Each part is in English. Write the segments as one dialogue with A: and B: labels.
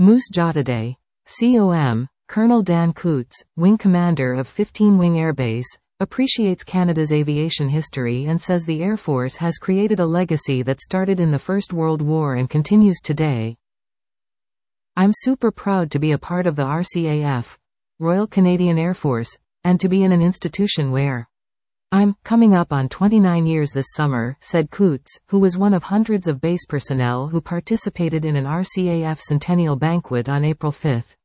A: Moose Jaw today. COM, Colonel Dan Coutts, Wing Commander of 15 Wing Air Base, appreciates Canada's aviation history and says the Air Force has created a legacy that started in the First World War and continues today. I'm super proud to be a part of the RCAF, Royal Canadian Air Force, and to be in an institution where I'm coming up on 29 years this summer, said Coutts, who was one of hundreds of base personnel who participated in an RCAF centennial banquet on April 5.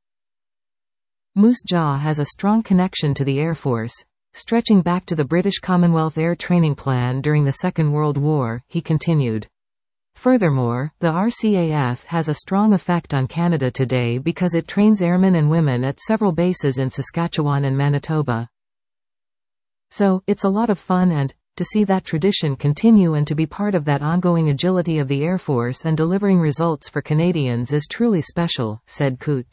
A: Moose Jaw has a strong connection to the Air Force, stretching back to the British Commonwealth Air Training Plan during the Second World War, he continued. Furthermore, the RCAF has a strong effect on Canada today because it trains airmen and women at several bases in Saskatchewan and Manitoba. So, it's a lot of fun and, to see that tradition continue and to be part of that ongoing agility of the Air Force and delivering results for Canadians is truly special, said Coutts.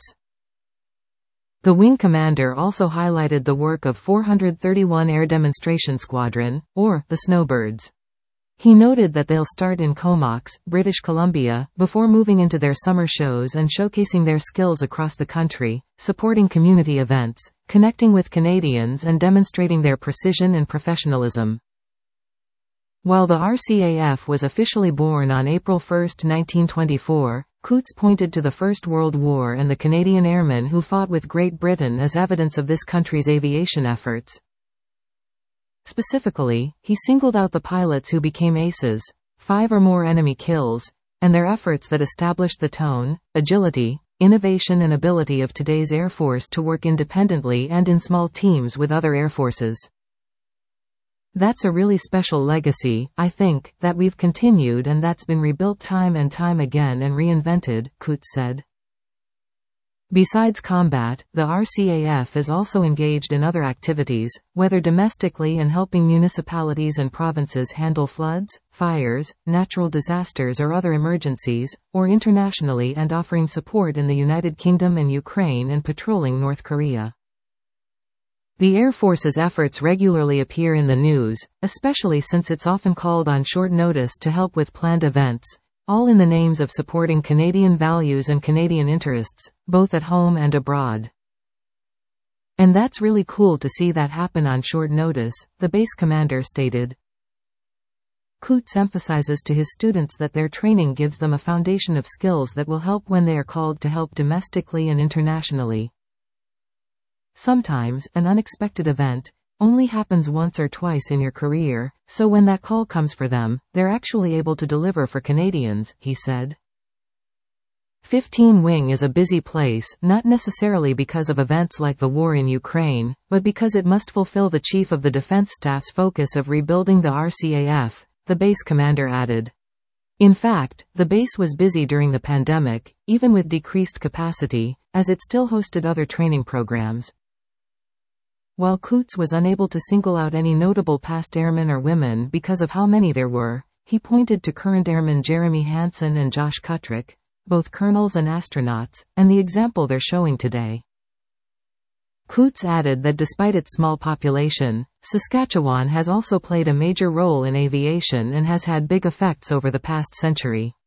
A: The Wing Commander also highlighted the work of 431 Air Demonstration Squadron, or the Snowbirds. He noted that they'll start in Comox, British Columbia, before moving into their summer shows and showcasing their skills across the country, supporting community events, connecting with Canadians and demonstrating their precision and professionalism. While the RCAF was officially born on April 1, 1924, Coutts pointed to the First World War and the Canadian airmen who fought with Great Britain as evidence of this country's aviation efforts. Specifically, he singled out the pilots who became aces, 5 or more enemy kills, and their efforts that established the tone, agility, innovation and ability of today's Air Force to work independently and in small teams with other air forces. That's a really special legacy, I think, that we've continued and that's been rebuilt time and time again and reinvented, Coutts said. Besides combat, the RCAF is also engaged in other activities, whether domestically and helping municipalities and provinces handle floods, fires, natural disasters or other emergencies, or internationally and offering support in the United Kingdom and Ukraine and patrolling North Korea. The Air Force's efforts regularly appear in the news, especially since it's often called on short notice to help with planned events, all in the names of supporting Canadian values and Canadian interests, both at home and abroad. And that's really cool to see that happen on short notice, the base commander stated. Coutts emphasizes to his students that their training gives them a foundation of skills that will help when they are called to help domestically and internationally. Sometimes, an unexpected event only happens once or twice in your career, so when that call comes for them, they're actually able to deliver for Canadians, he said. 15 Wing is a busy place, not necessarily because of events like the war in Ukraine, but because it must fulfill the Chief of the Defense Staff's focus of rebuilding the RCAF, the base commander added. In fact, the base was busy during the pandemic, even with decreased capacity, as it still hosted other training programs. While Coutts was unable to single out any notable past airmen or women because of how many there were, he pointed to current airmen Jeremy Hansen and Josh Kuttrick, both colonels and astronauts, and the example they're showing today. Coutts added that despite its small population, Saskatchewan has also played a major role in aviation and has had big effects over the past century.